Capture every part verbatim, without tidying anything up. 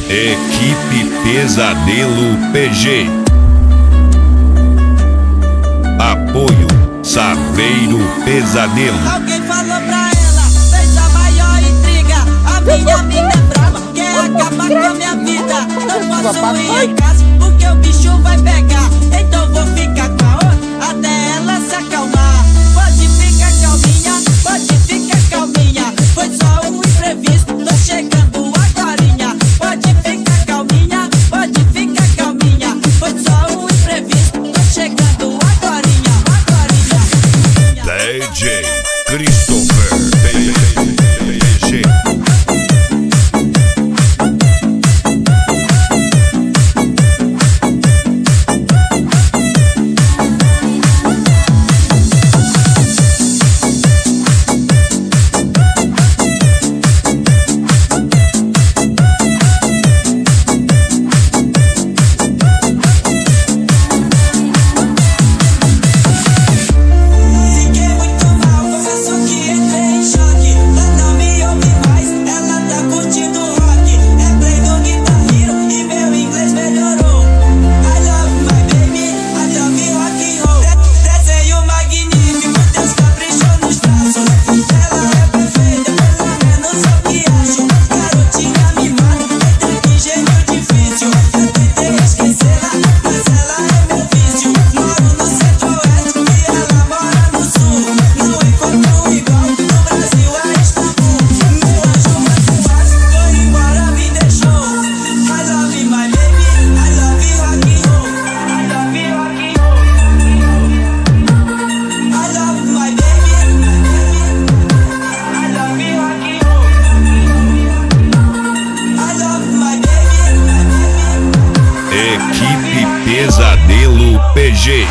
Equipe Pesadelo P G. Apoio Saveiro Pesadelo. Alguém falou pra ela, fez a maior intriga. A minha mina é brava, quer acabar com a minha vida. Não posso ir em casa porque o bicho vai pegar. Então vou ficar com a outra até ela se acalmar. Pode ficar calminha, pode ficar calminha. Foi só um imprevisto, tô chegando agorinha. Pode ficar calminha, pode ficar calminha. Foi só um imprevisto, tô chegando agorinha, agorinha. D J Christopher P G. Equipe Pesadelo P G.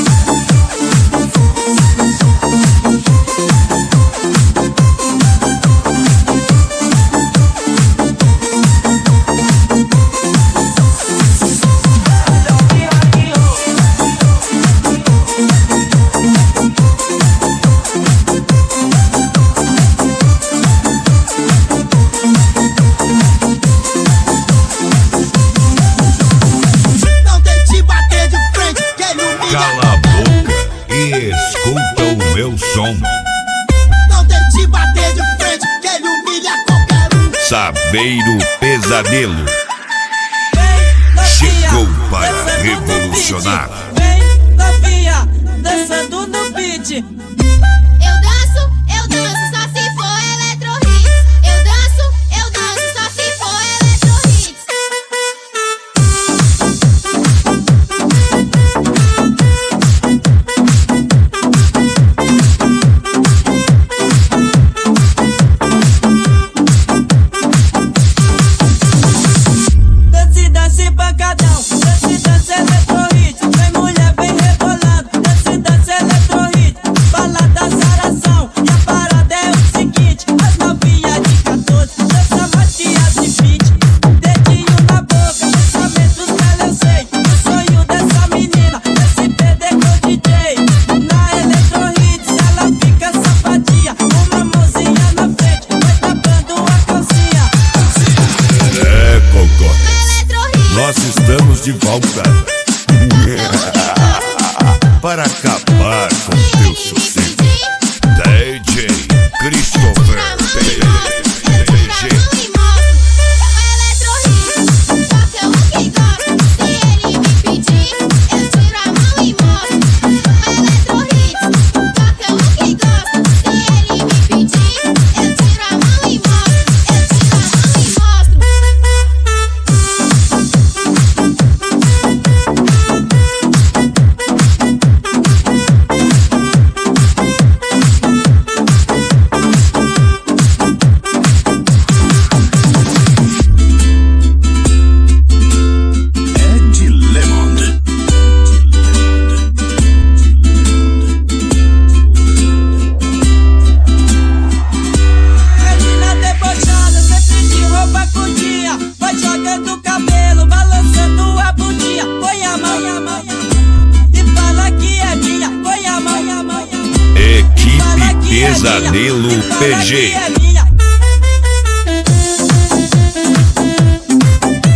Cala a boca e escuta o meu som. Não tente bater de frente, que ele humilha qualquer um. Saveiro Pesadelo chegou para revolucionar. Vem novinha, dançando no beat. Eu danço, eu danço só se for eletro hits. Eu danço, eu danço só se for eletro hits. Dance, dance, pancadão. Dance, dance, eletro hits. Vem mulher, vem rebolando. Dance, dance, eletro hits. Balada, zaração. E a parada é o seguinte: as novinhas de quatorze dança Matias de vinte. Dedinho na boca, pensamentos dela eu sei. O sonho dessa menina é se perder com o D J. Na eletro hits ela fica safadinha. Uma mãozinha na frente, vai tapando a calcinha. É, Cocó, Eletro hits. nós estamos de volta para acabar com teu sucesso. D J Christopher P G. Pesadelo P G.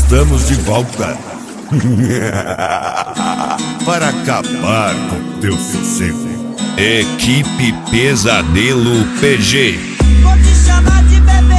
estamos de volta para acabar com teu sossego. Equipe Pesadelo P G. Vou te chamar de bebê.